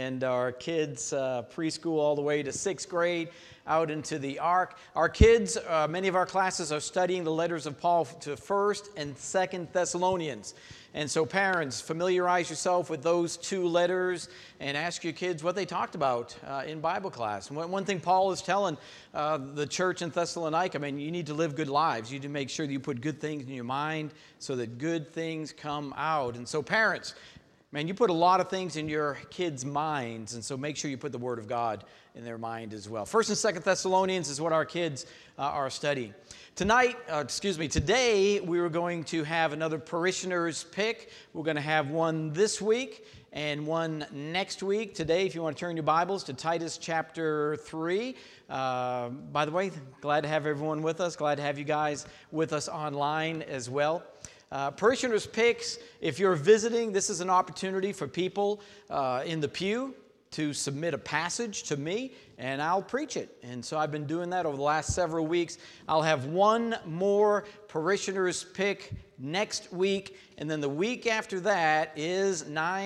and our kids preschool all the way to 6th grade out into the Ark. Our kids, many of our classes are studying the letters of Paul to 1st and 2nd Thessalonians. And so parents, familiarize yourself with those two letters and ask your kids what they talked about in Bible class. One thing Paul is telling the church in Thessalonica, you need to live good lives. You need to make sure that you put good things in your mind so that good things come out. And so parents, you put a lot of things in your kids' minds, and so make sure you put the Word of God in their mind as well. 1st and 2nd Thessalonians is what our kids are studying. Today we are going to have another parishioner's pick. We're going to have one this week and one next week. Today, if you want to turn your Bibles to Titus chapter 3. By the way, glad to have everyone with us. Glad to have you guys with us online as well. Parishioners' picks, if you're visiting, this is an opportunity for people in the pew to submit a passage to me, and I'll preach it. And so I've been doing that over the last several weeks. I'll have one more parishioners' pick next week, and then the week after that is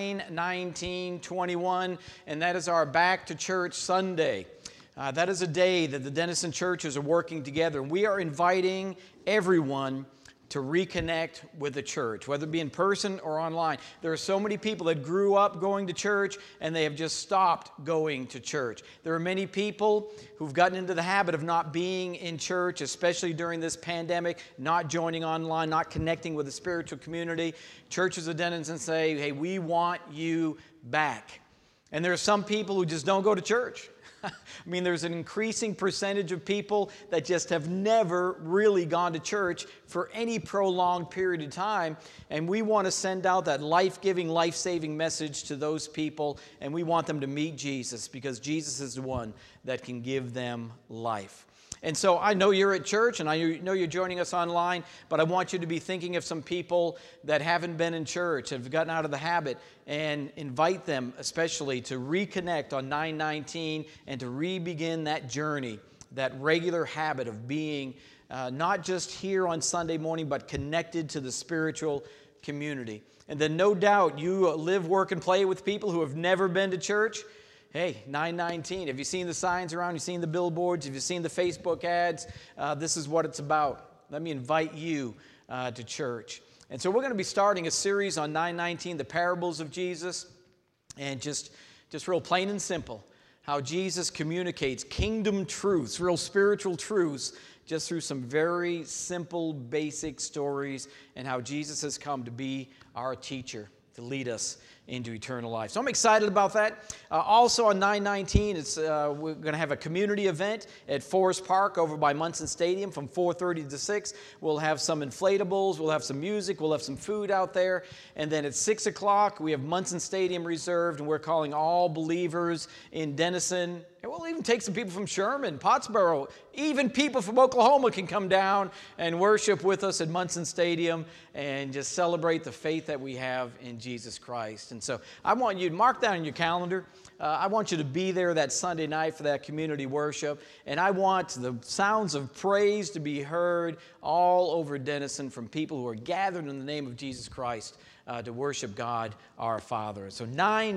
9/19/21, and that is our Back to Church Sunday. That is a day that the Denison churches are working together, and we are inviting everyone to reconnect with the church, whether it be in person or online. There are so many people that grew up going to church and they have just stopped going to church. There are many people who've gotten into the habit of not being in church, especially during this pandemic, not joining online, not connecting with the spiritual community. Churches of Denison say, hey, we want you back. And there are some people who just don't go to church. There's an increasing percentage of people that just have never really gone to church for any prolonged period of time. And we want to send out that life-giving, life-saving message to those people. And we want them to meet Jesus because Jesus is the one that can give them life. And so I know you're at church and I know you're joining us online, but I want you to be thinking of some people that haven't been in church, have gotten out of the habit, and invite them especially to reconnect on 9/19 and to re-begin that journey, that regular habit of being not just here on Sunday morning, but connected to the spiritual community. And then no doubt you live, work, and play with people who have never been to church. Hey, 9/19, have you seen the signs around? Have you seen the billboards? Have you seen the Facebook ads? This is what it's about. Let me invite you to church. And so we're going to be starting a series on 9/19, the parables of Jesus, and just real plain and simple, how Jesus communicates kingdom truths, real spiritual truths, just through some very simple, basic stories, and how Jesus has come to be our teacher, to lead us into eternal life. So I'm excited about that. Also on 9/19, we're going to have a community event at Forest Park over by Munson Stadium from 4:30 to 6. We'll have some inflatables, we'll have some music, we'll have some food out there. And then at 6 o'clock, we have Munson Stadium reserved, and we're calling all believers in Denison. And we'll even take some people from Sherman, Pottsboro, even people from Oklahoma can come down and worship with us at Munson Stadium and just celebrate the faith that we have in Jesus Christ. And so I want you to mark that on your calendar. I want you to be there that Sunday night for that community worship. And I want the sounds of praise to be heard all over Denison from people who are gathered in the name of Jesus Christ to worship God our Father. So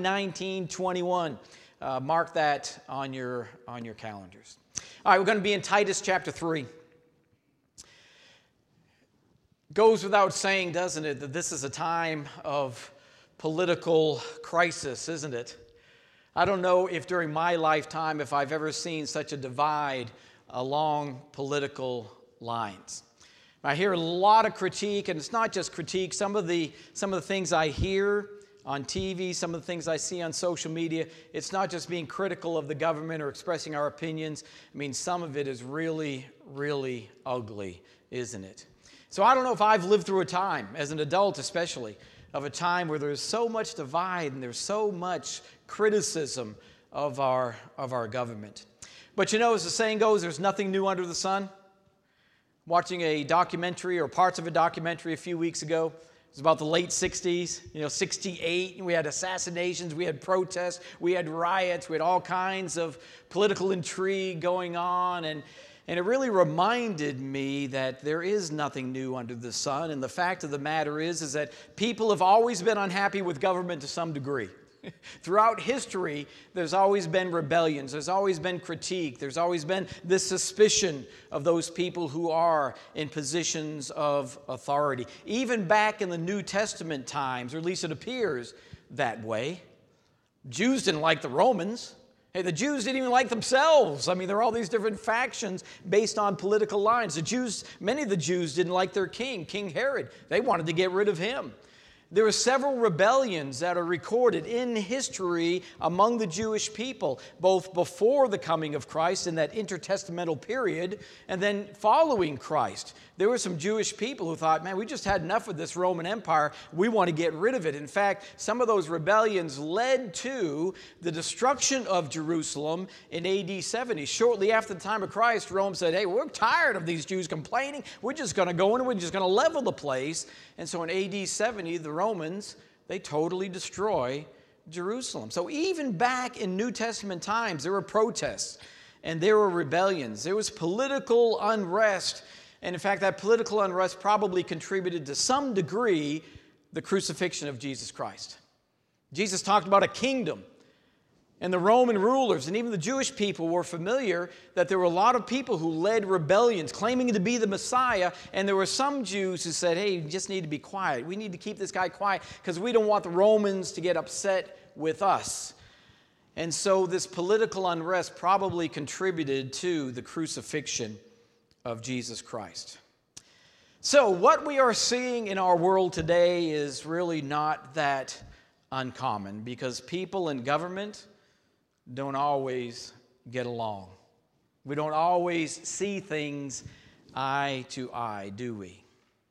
9/19/21. Mark that on your calendars. All right, we're going to be in Titus chapter 3. Goes without saying, doesn't it, that this is a time of political crisis, isn't it? I don't know if during my lifetime if I've ever seen such a divide along political lines. I hear a lot of critique, and it's not just critique. Some of the things I hear on TV, some of the things I see on social media, it's not just being critical of the government or expressing our opinions. Some of it is really, really ugly, isn't it? So I don't know if I've lived through a time, as an adult especially, of a time where there's so much divide and there's so much criticism of our government. But as the saying goes, there's nothing new under the sun. Watching a documentary or parts of a documentary a few weeks ago. It was about the late 60s, 68. We had assassinations, we had protests, we had riots, we had all kinds of political intrigue going on. And it really reminded me that there is nothing new under the sun. And the fact of the matter is that people have always been unhappy with government to some degree. Throughout history, there's always been rebellions. There's always been critique. There's always been this suspicion of those people who are in positions of authority. Even back in the New Testament times, or at least it appears that way, Jews didn't like the Romans. Hey, the Jews didn't even like themselves. I mean, there are all these different factions based on political lines. Many of the Jews didn't like their king, King Herod. They wanted to get rid of him. There were several rebellions that are recorded in history among the Jewish people, both before the coming of Christ in that intertestamental period, and then following Christ. There were some Jewish people who thought, man, we just had enough of this Roman Empire. We want to get rid of it. In fact, some of those rebellions led to the destruction of Jerusalem in AD 70. Shortly after the time of Christ, Rome said, hey, we're tired of these Jews complaining. We're just going to go in and we're just going to level the place. And so in AD 70, the Romans, they totally destroy Jerusalem. So even back in New Testament times, there were protests and there were rebellions. There was political unrest. And in fact, that political unrest probably contributed to some degree the crucifixion of Jesus Christ. Jesus talked about a kingdom. And the Roman rulers and even the Jewish people were familiar that there were a lot of people who led rebellions, claiming to be the Messiah. And there were some Jews who said, hey, you just need to be quiet. We need to keep this guy quiet because we don't want the Romans to get upset with us. And so this political unrest probably contributed to the crucifixion of Jesus Christ. So what we are seeing in our world today is really not that uncommon because people in government don't always get along. We don't always see things eye to eye, do we?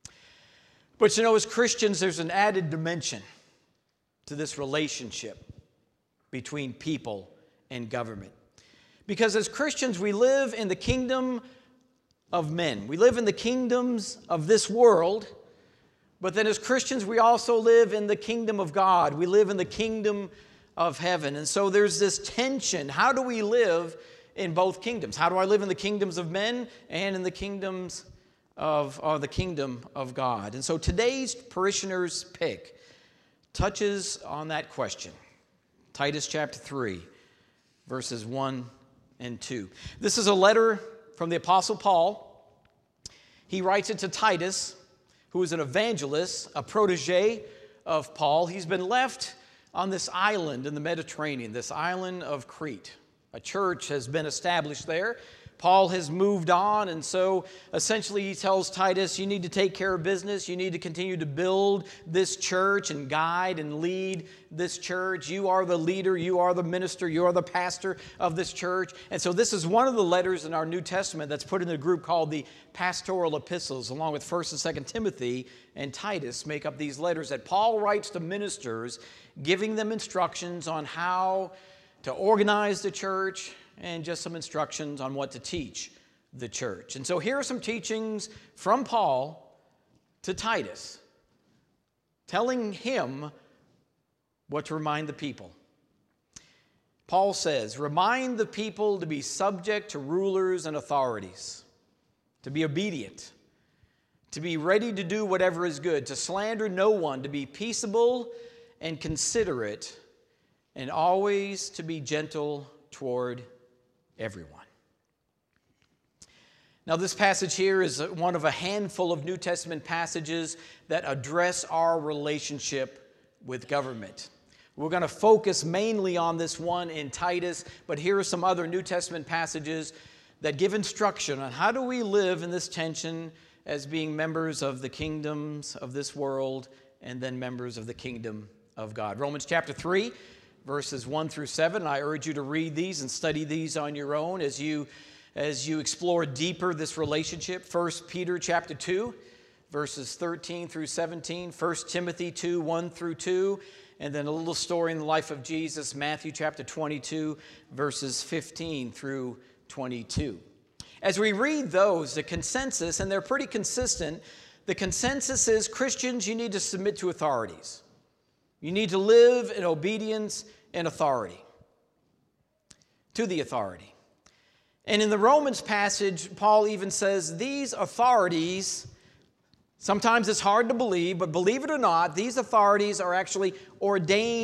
But you know, as Christians, there's an added dimension to this relationship between people and government. Because as Christians, we live in the kingdom of men. We live in the kingdoms of this world, but then as Christians, we also live in the kingdom of God. We live in the kingdom of heaven. And so there's this tension. How do we live in both kingdoms? How do I live in the kingdoms of men and in the kingdoms of the kingdom of God? And so today's parishioner's pick touches on that question. Titus chapter 3, verses 1 and 2. This is a letter from the Apostle Paul. He writes it to Titus, who is an evangelist, a protege of Paul. He's been left on this island in the Mediterranean, this island of Crete. A church has been established there. Paul has moved on, and so essentially he tells Titus, you need to take care of business. You need to continue to build this church and guide and lead this church. You are the leader. You are the minister. You are the pastor of this church. And so this is one of the letters in our New Testament that's put in a group called the Pastoral Epistles, along with 1st and 2nd Timothy and Titus make up these letters that Paul writes to ministers, giving them instructions on how to organize the church, and just some instructions on what to teach the church. And so here are some teachings from Paul to Titus, telling him what to remind the people. Paul says, remind the people to be subject to rulers and authorities, to be obedient, to be ready to do whatever is good, to slander no one, to be peaceable and considerate, and always to be gentle toward everyone. Now, this passage here is one of a handful of New Testament passages that address our relationship with government. We're going to focus mainly on this one in Titus, but here are some other New Testament passages that give instruction on how do we live in this tension as being members of the kingdoms of this world and then members of the kingdom of God. Romans chapter 3. Verses 1 through 7. I urge you to read these and study these on your own as you explore deeper this relationship. 1 Peter chapter 2, verses 13 through 17. 1 Timothy 2, 1 through 2. And then a little story in the life of Jesus, Matthew chapter 22, verses 15 through 22. As we read those, the consensus, and they're pretty consistent, the consensus is Christians, you need to submit to authorities. You need to live in obedience and authority, to the authority. And in the Romans passage, Paul even says these authorities, sometimes it's hard to believe, but believe it or not, these authorities are actually ordained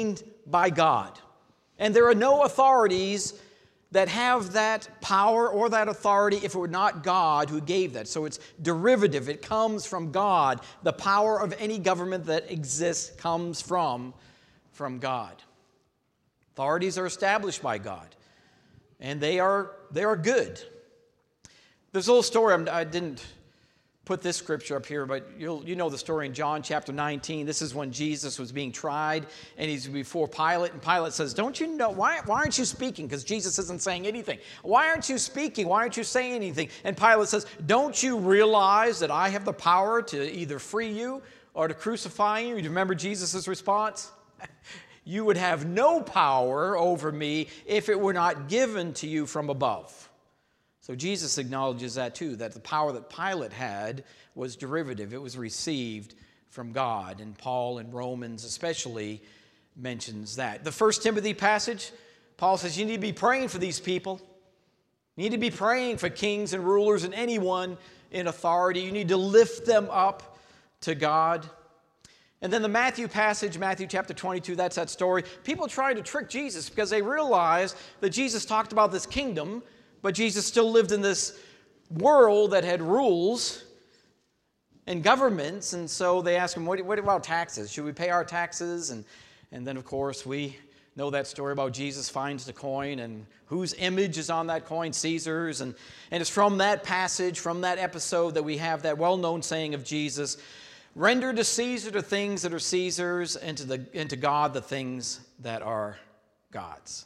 by God. And there are no authorities that have that power or that authority if it were not God who gave that. So it's derivative. It comes from God. The power of any government that exists comes from God. Authorities are established by God, and they are good. There's a little story, I didn't put this scripture up here, but you know the story in John chapter 19. This is when Jesus was being tried, and he's before Pilate, and Pilate says, don't you know, why aren't you speaking? Because Jesus isn't saying anything. Why aren't you speaking? Why aren't you saying anything? And Pilate says, don't you realize that I have the power to either free you or to crucify you? You remember Jesus' response? You would have no power over me if it were not given to you from above. So Jesus acknowledges that too, that the power that Pilate had was derivative. It was received from God. And Paul in Romans especially mentions that. The 1 Timothy passage, Paul says you need to be praying for these people. You need to be praying for kings and rulers and anyone in authority. You need to lift them up to God. And then the Matthew passage, Matthew chapter 22, that's that story. People trying to trick Jesus because they realized that Jesus talked about this kingdom, but Jesus still lived in this world that had rules and governments, and so they asked him, what about taxes? Should we pay our taxes? And then, of course, we know that story about Jesus finds the coin, and whose image is on that coin? Caesar's. And it's from that passage, from that episode, that we have that well-known saying of Jesus, render to Caesar the things that are Caesar's, and to God the things that are God's.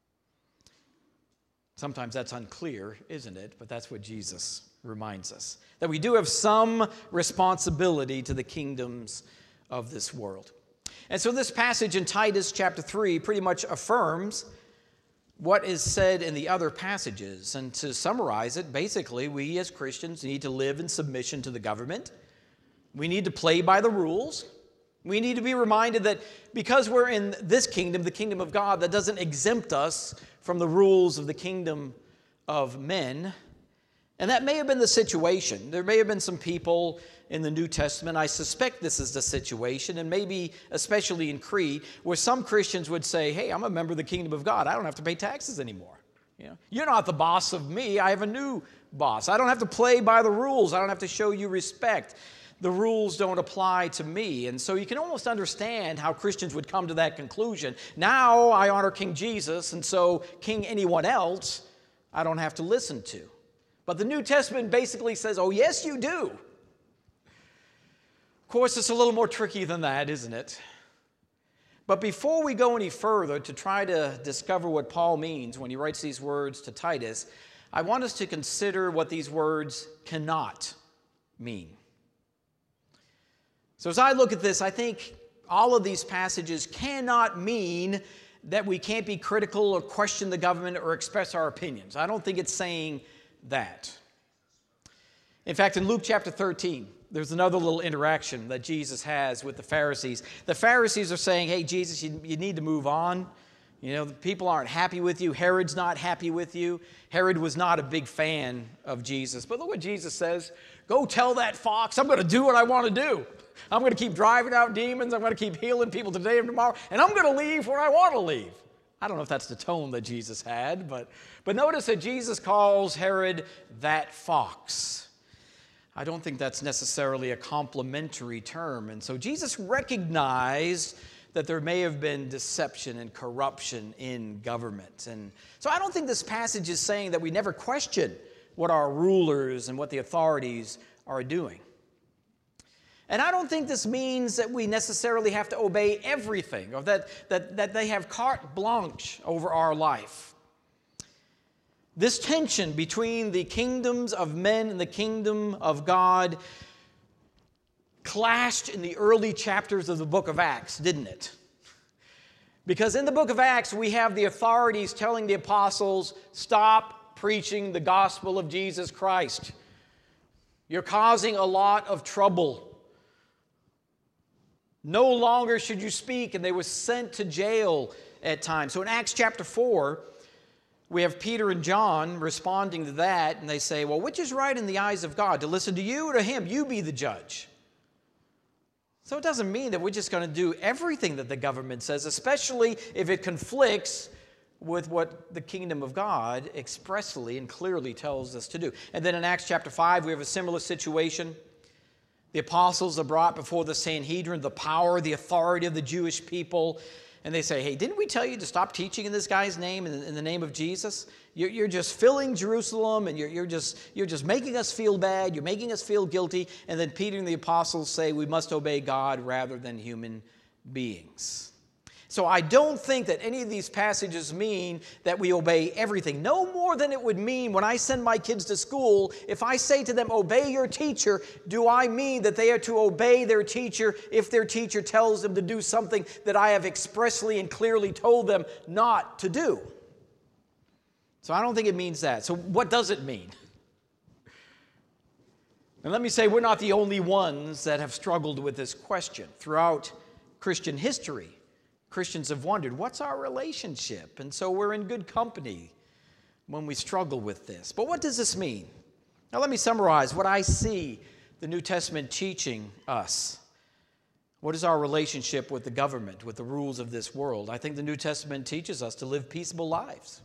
Sometimes that's unclear, isn't it? But that's what Jesus reminds us, that we do have some responsibility to the kingdoms of this world. And so this passage in Titus chapter 3 pretty much affirms what is said in the other passages. And to summarize it, basically, we as Christians need to live in submission to the government. We need to play by the rules. We need to be reminded that because we're in this kingdom, the kingdom of God, that doesn't exempt us from the rules of the kingdom of men. And that may have been the situation. There may have been some people in the New Testament, I suspect this is the situation, and maybe especially in Crete, where some Christians would say, hey, I'm a member of the kingdom of God. I don't have to pay taxes anymore. You're not the boss of me. I have a new boss. I don't have to play by the rules. I don't have to show you respect. The rules don't apply to me. And so you can almost understand how Christians would come to that conclusion. Now I honor King Jesus, and so King anyone else I don't have to listen to. But the New Testament basically says, oh, yes, you do. Of course, it's a little more tricky than that, isn't it? But before we go any further to try to discover what Paul means when he writes these words to Titus, I want us to consider what these words cannot mean. So as I look at this, I think all of these passages cannot mean that we can't be critical or question the government or express our opinions. I don't think it's saying that. In fact, in Luke chapter 13, there's another little interaction that Jesus has with the Pharisees. The Pharisees are saying, hey, Jesus, you need to move on. The people aren't happy with you. Herod's not happy with you. Herod was not a big fan of Jesus. But look what Jesus says. Go tell that fox, I'm going to do what I want to do. I'm going to keep driving out demons. I'm going to keep healing people today and tomorrow. And I'm going to leave where I want to leave. I don't know if that's the tone that Jesus had. But notice that Jesus calls Herod that fox. I don't think that's necessarily a complimentary term. And so Jesus recognized that there may have been deception and corruption in government. And so I don't think this passage is saying that we never question what our rulers and what the authorities are doing. And I don't think this means that we necessarily have to obey everything, or that they have carte blanche over our life. This tension between the kingdoms of men and the kingdom of God clashed in the early chapters of the book of Acts, didn't it? Because in the book of Acts, we have the authorities telling the apostles, stop preaching the gospel of Jesus Christ. You're causing a lot of trouble. No longer should you speak, and they were sent to jail at times. So in Acts chapter 4, we have Peter and John responding to that, and they say, well, which is right in the eyes of God, to listen to you or to him? You be the judge. So it doesn't mean that we're just going to do everything that the government says, especially if it conflicts with what the kingdom of God expressly and clearly tells us to do. And then in Acts chapter 5, we have a similar situation. The apostles are brought before the Sanhedrin, the power, the authority of the Jewish people. And they say, hey, didn't we tell you to stop teaching in this guy's name, in the name of Jesus? You're just filling Jerusalem, and you're just making us feel bad. You're making us feel guilty. And then Peter and the apostles say we must obey God rather than human beings. So I don't think that any of these passages mean that we obey everything. No more than it would mean when I send my kids to school, if I say to them, obey your teacher, do I mean that they are to obey their teacher if their teacher tells them to do something that I have expressly and clearly told them not to do? So I don't think it means that. So what does it mean? And let me say, we're not the only ones that have struggled with this question. Throughout Christian history, Christians have wondered, what's our relationship? And so we're in good company when we struggle with this. But what does this mean? Now let me summarize what I see the New Testament teaching us. What is our relationship with the government, with the rules of this world? I think the New Testament teaches us to live peaceable lives.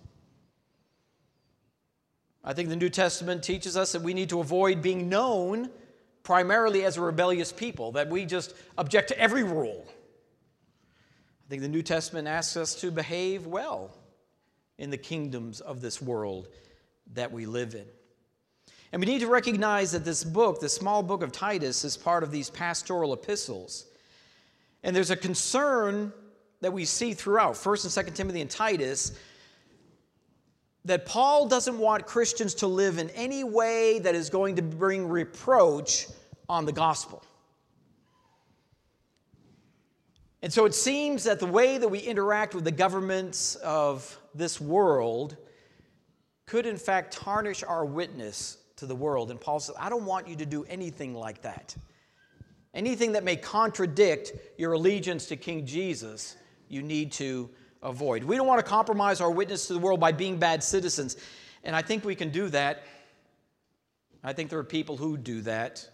I think the New Testament teaches us that we need to avoid being known primarily as a rebellious people, that we just object to every rule. I think the New Testament asks us to behave well in the kingdoms of this world that we live in. And we need to recognize that this book, the small book of Titus, is part of these pastoral epistles. And there's a concern that we see throughout 1st and 2nd Timothy and Titus that Paul doesn't want Christians to live in any way that is going to bring reproach on the gospel. And so it seems that the way that we interact with the governments of this world could in fact tarnish our witness to the world. And Paul says, I don't want you to do anything like that. Anything that may contradict your allegiance to King Jesus, you need to avoid. We don't want to compromise our witness to the world by being bad citizens. And I think we can do that. I think there are people who do that.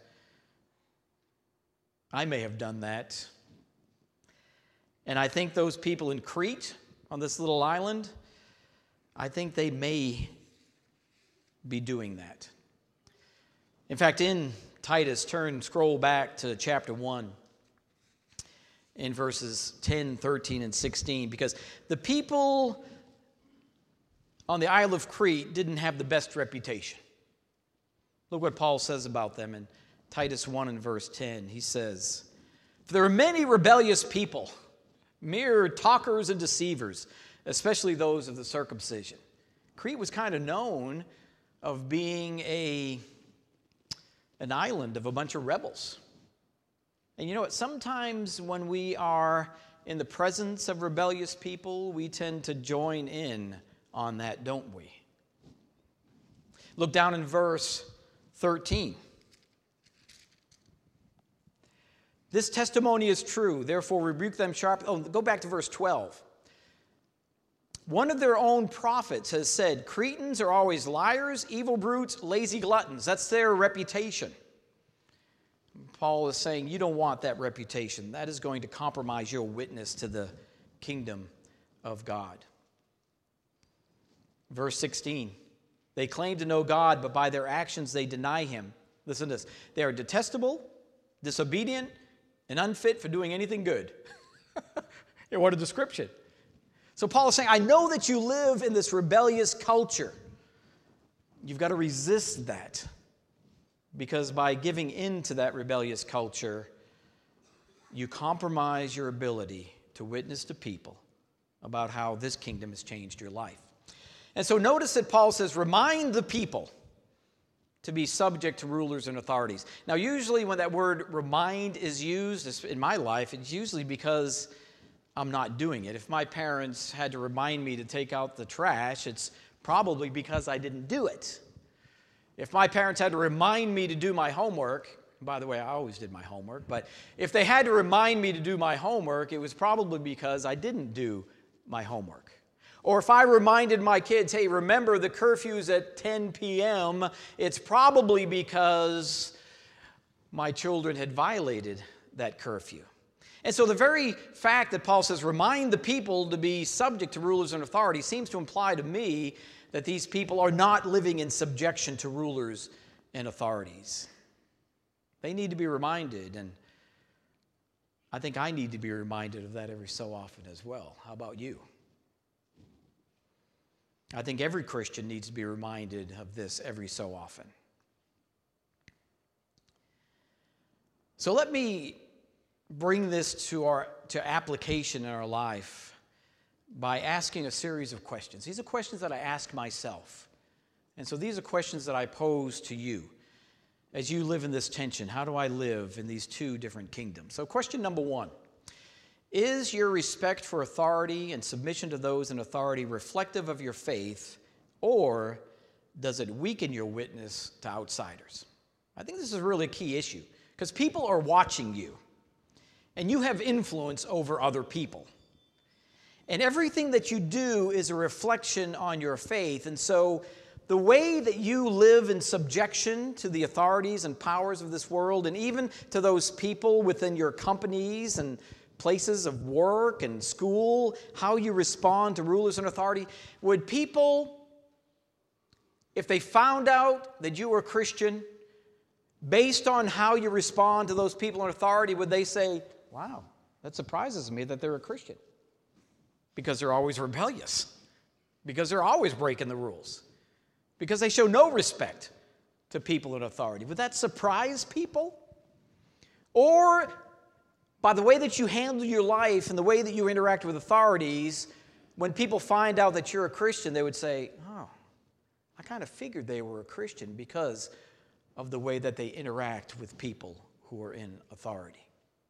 I may have done that. And I think those people in Crete, on this little island, I think they may be doing that. In fact, in Titus, scroll back to chapter 1 in verses 10, 13, and 16, because the people on the Isle of Crete didn't have the best reputation. Look what Paul says about them in Titus 1 and verse 10. He says, "For there are many rebellious people, mere talkers and deceivers, especially those of the circumcision." Crete was kind of known of being an island of a bunch of rebels. And you know what? Sometimes when we are in the presence of rebellious people, we tend to join in on that, don't we? Look down in verse 13. "This testimony is true, therefore rebuke them sharply." Oh, go back to verse 12. "One of their own prophets has said, Cretans are always liars, evil brutes, lazy gluttons." That's their reputation. Paul is saying you don't want that reputation. That is going to compromise your witness to the kingdom of God. Verse 16. "They claim to know God, but by their actions they deny him." Listen to this. "They are detestable, disobedient, and unfit for doing anything good." What a description. So Paul is saying, I know that you live in this rebellious culture. You've got to resist that. Because by giving in to that rebellious culture, you compromise your ability to witness to people about how this kingdom has changed your life. And so notice that Paul says, remind the people to be subject to rulers and authorities. Now, usually when that word remind is used in my life, it's usually because I'm not doing it. If my parents had to remind me to take out the trash, it's probably because I didn't do it. If my parents had to remind me to do my homework, by the way, I always did my homework, but if they had to remind me to do my homework, it was probably because I didn't do my homework. Or if I reminded my kids, hey, remember the curfew's at 10 p.m., it's probably because my children had violated that curfew. And so the very fact that Paul says, remind the people to be subject to rulers and authorities, seems to imply to me that these people are not living in subjection to rulers and authorities. They need to be reminded, and I think I need to be reminded of that every so often as well. How about you? I think every Christian needs to be reminded of this every so often. So let me bring this to application in our life by asking a series of questions. These are questions that I ask myself. And so these are questions that I pose to you as you live in this tension. How do I live in these two different kingdoms? So question number one, is your respect for authority and submission to those in authority reflective of your faith, or does it weaken your witness to outsiders? I think this is really a key issue because people are watching you and you have influence over other people. And everything that you do is a reflection on your faith. And so the way that you live in subjection to the authorities and powers of this world, and even to those people within your companies and places of work and school, how you respond to rulers and authority, would people, if they found out that you were a Christian, based on how you respond to those people in authority, would they say, wow, that surprises me that they're a Christian? Because they're always rebellious, because they're always breaking the rules, because they show no respect to people in authority. Would that surprise people? Or by the way that you handle your life and the way that you interact with authorities, when people find out that you're a Christian, they would say, oh, I kind of figured they were a Christian because of the way that they interact with people who are in authority.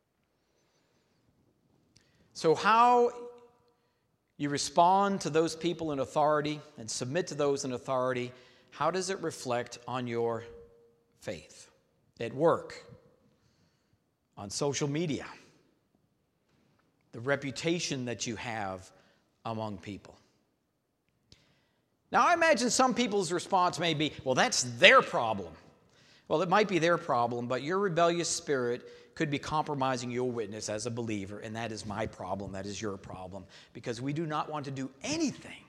So how you respond to those people in authority and submit to those in authority, how does it reflect on your faith? At work, on social media, the reputation that you have among people. Now, I imagine some people's response may be, well, that's their problem. Well, it might be their problem, but your rebellious spirit could be compromising your witness as a believer, and that is my problem, that is your problem, because we do not want to do anything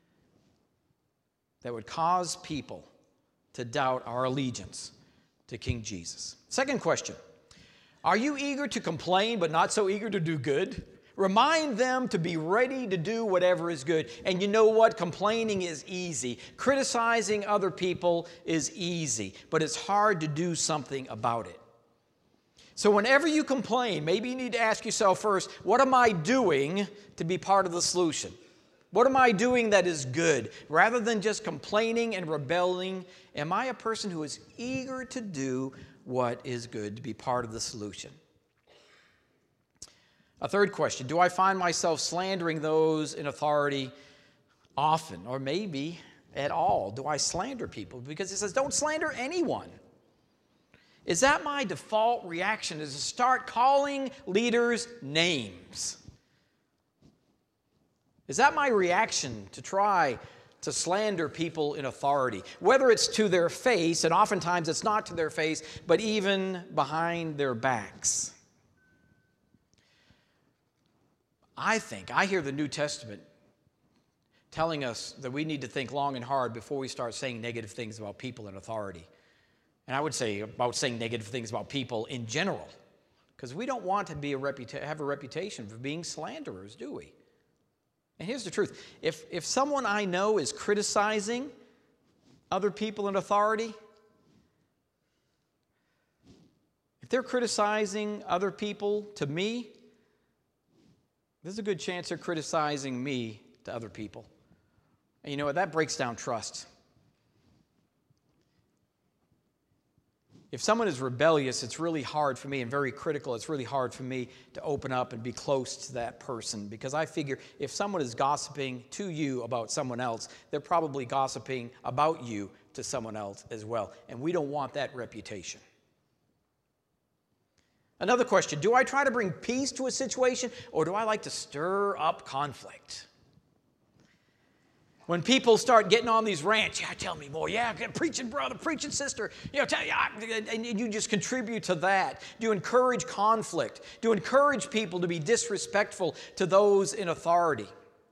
that would cause people to doubt our allegiance to King Jesus. Second question, are you eager to complain but not so eager to do good? Remind them to be ready to do whatever is good. And you know what? Complaining is easy. Criticizing other people is easy, but it's hard to do something about it. So whenever you complain, maybe you need to ask yourself first, what am I doing to be part of the solution? What am I doing that is good? Rather than just complaining and rebelling, am I a person who is eager to do what is good, to be part of the solution? A third question, do I find myself slandering those in authority often, or maybe at all? Do I slander people? Because it says don't slander anyone. Is that my default reaction, is to start calling leaders names? Is that my reaction to try to slander people in authority? Whether it's to their face, and oftentimes it's not to their face, but even behind their backs. I hear the New Testament telling us that we need to think long and hard before we start saying negative things about people in authority. And I would say about saying negative things about people in general, because we don't want to have a reputation for being slanderers, do we? And here's the truth. If someone I know is criticizing other people in authority, if they're criticizing other people to me, there's a good chance they're criticizing me to other people. And you know what? That breaks down trust. If someone is rebellious, it's really hard for me, and very critical, it's really hard for me to open up and be close to that person, because I figure if someone is gossiping to you about someone else, they're probably gossiping about you to someone else as well, and we don't want that reputation. Another question, do I try to bring peace to a situation, or do I like to stir up conflict? When people start getting on these rants, yeah, tell me more. Yeah, preaching brother, preaching sister. And you just contribute to that. Do you encourage conflict? Do you encourage people to be disrespectful to those in authority?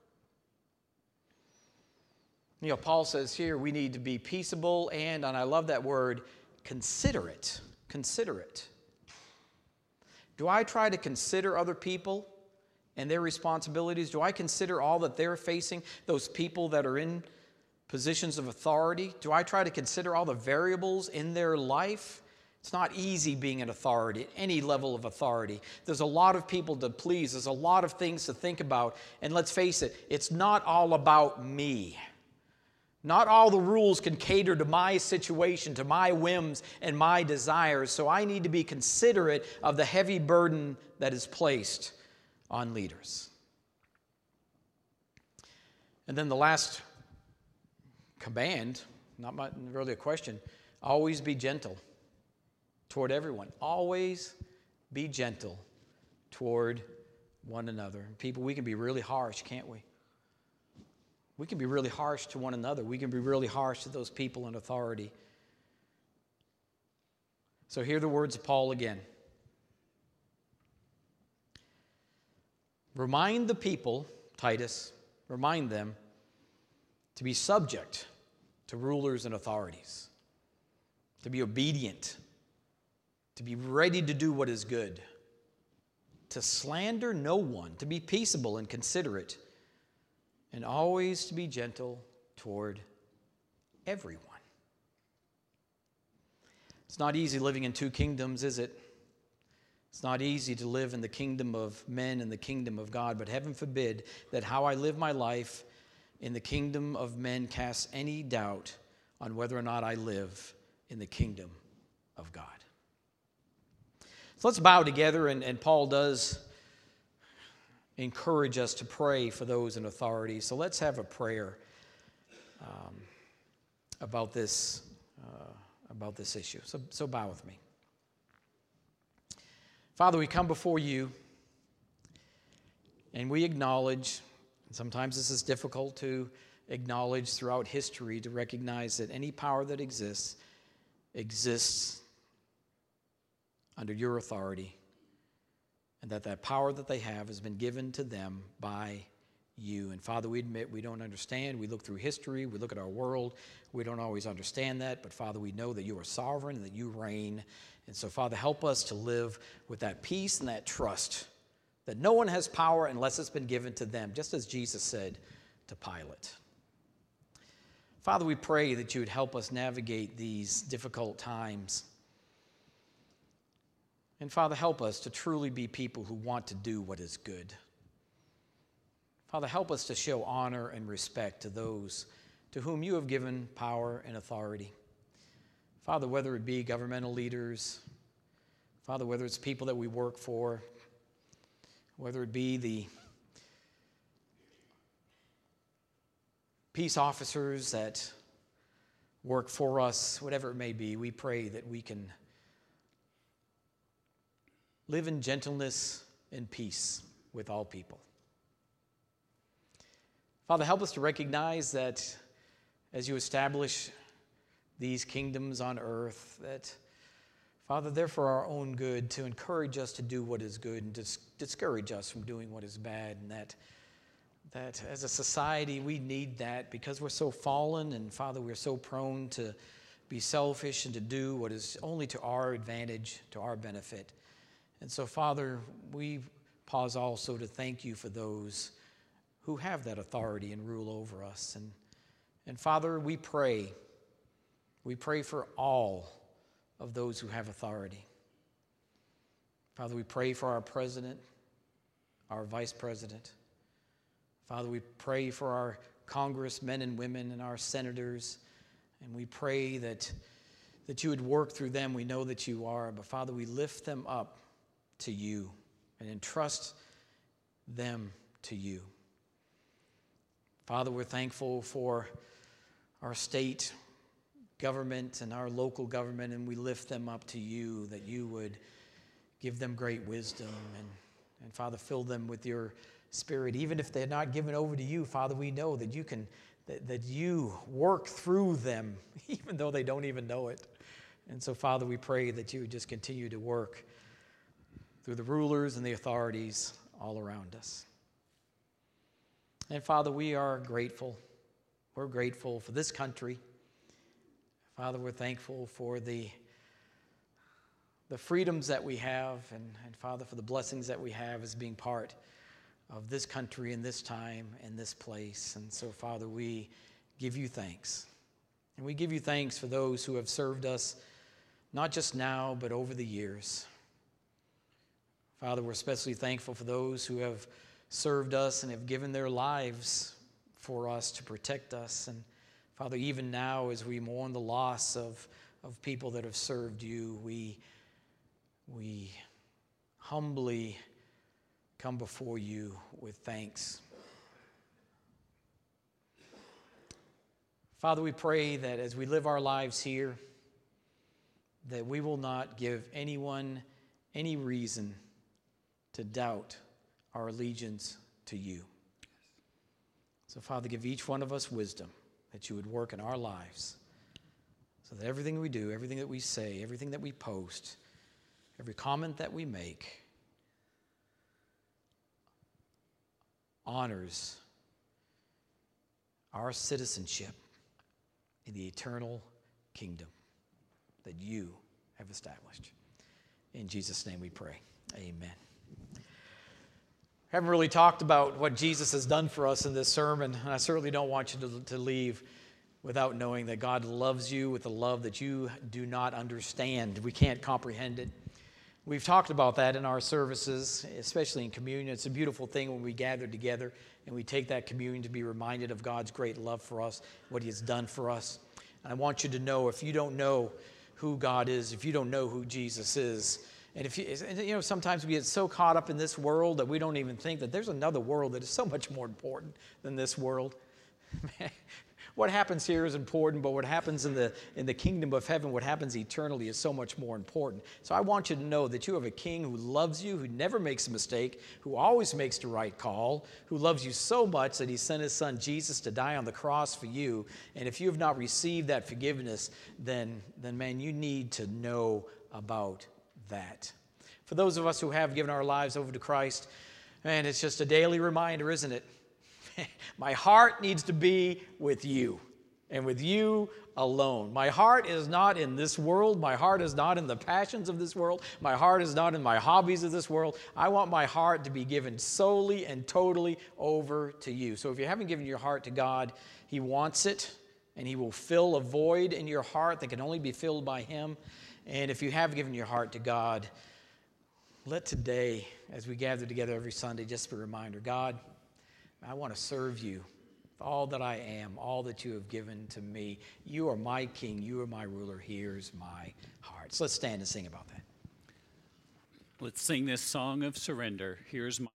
Paul says here we need to be peaceable and I love that word, considerate. Considerate. Do I try to consider other people and their responsibilities? Do I consider all that they're facing, those people that are in positions of authority? Do I try to consider all the variables in their life? It's not easy being an authority, at any level of authority. There's a lot of people to please. There's a lot of things to think about. And let's face it, it's not all about me. Not all the rules can cater to my situation, to my whims and my desires. So I need to be considerate of the heavy burden that is placed on leaders. And then the last command, not really a question, always be gentle toward everyone. Always be gentle toward one another. People, we can be really harsh, can't we? We can be really harsh to one another. We can be really harsh to those people in authority. So hear the words of Paul again. Remind the people, Titus, remind them to be subject to rulers and authorities, to be obedient, to be ready to do what is good, to slander no one, to be peaceable and considerate, and always to be gentle toward everyone. It's not easy living in two kingdoms, is it? It's not easy to live in the kingdom of men and the kingdom of God, but heaven forbid that how I live my life in the kingdom of men casts any doubt on whether or not I live in the kingdom of God. So let's bow together, and Paul does encourage us to pray for those in authority. So let's have a prayer about this issue. So bow with me. Father, we come before you, and we acknowledge, and sometimes this is difficult to acknowledge throughout history, to recognize that any power that exists under your authority, and that power that they have has been given to them by you. And Father, we admit we don't understand. We look through history. We look at our world. We don't always understand that. But Father, we know that you are sovereign and that you reign. And so, Father, help us to live with that peace and that trust that no one has power unless it's been given to them, just as Jesus said to Pilate. Father, we pray that you would help us navigate these difficult times. And Father, help us to truly be people who want to do what is good. Father, help us to show honor and respect to those to whom you have given power and authority. Father, whether it be governmental leaders, Father, whether it's people that we work for, whether it be the peace officers that work for us, whatever it may be, we pray that we can live in gentleness and peace with all people. Father, help us to recognize that as you establish these kingdoms on earth, that, Father, they're for our own good, to encourage us to do what is good and to discourage us from doing what is bad, and that as a society we need that because we're so fallen, and Father, we're so prone to be selfish and to do what is only to our advantage, to our benefit. And so, Father, we pause also to thank you for those who have that authority and rule over us. And Father, we pray for all of those who have authority. Father, we pray for our president, our vice president. Father, we pray for our congressmen and women and our senators, and we pray that you would work through them. We know that you are, but Father, we lift them up to you and entrust them to you. Father, we're thankful for our state government and our local government, and we lift them up to you, that you would give them great wisdom and Father, fill them with your Spirit. Even if they're not given over to you, Father, we know that you can that you work through them, even though they don't even know it. And so, Father, we pray that you would just continue to work through the rulers and the authorities all around us. And, Father, we are grateful. We're grateful for this country. Father, we're thankful for the freedoms that we have, and Father, for the blessings that we have as being part of this country in this time and this place. And so, Father, we give you thanks. And we give you thanks for those who have served us, not just now, but over the years. Father, we're especially thankful for those who have served us and have given their lives for us to protect us. And Father, even now as we mourn the loss of people that have served you, we humbly come before you with thanks. Father, we pray that as we live our lives here, that we will not give anyone any reason to doubt our allegiance to you. So, Father, give each one of us wisdom that you would work in our lives so that everything we do, everything that we say, everything that we post, every comment that we make honors our citizenship in the eternal kingdom that you have established. In Jesus' name we pray. Amen. I haven't really talked about what Jesus has done for us in this sermon, and I certainly don't want you to leave without knowing that God loves you with a love that you do not understand. We can't comprehend it. We've talked about that in our services, especially in communion. It's a beautiful thing when we gather together and we take that communion to be reminded of God's great love for us, what he has done for us. And I want you to know, if you don't know who God is, if you don't know who Jesus is, and if you know, sometimes we get so caught up in this world that we don't even think that there's another world that is so much more important than this world. What happens here is important, but what happens in the kingdom of heaven, what happens eternally, is so much more important. So I want you to know that you have a king who loves you, who never makes a mistake, who always makes the right call, who loves you so much that he sent his son Jesus to die on the cross for you. And if you have not received that forgiveness, then man, you need to know about that. For those of us who have given our lives over to Christ, man, it's just a daily reminder, isn't it? My heart needs to be with you and with you alone. My heart is not in this world. My heart is not in the passions of this world. My heart is not in my hobbies of this world. I want my heart to be given solely and totally over to you. So if you haven't given your heart to God, he wants it, and he will fill a void in your heart that can only be filled by him. And if you have given your heart to God, let today, as we gather together every Sunday, just be a reminder, God, I want to serve you with all that I am, all that you have given to me. You are my king. You are my ruler. Here's my heart. So let's stand and sing about that. Let's sing this song of surrender. Here's my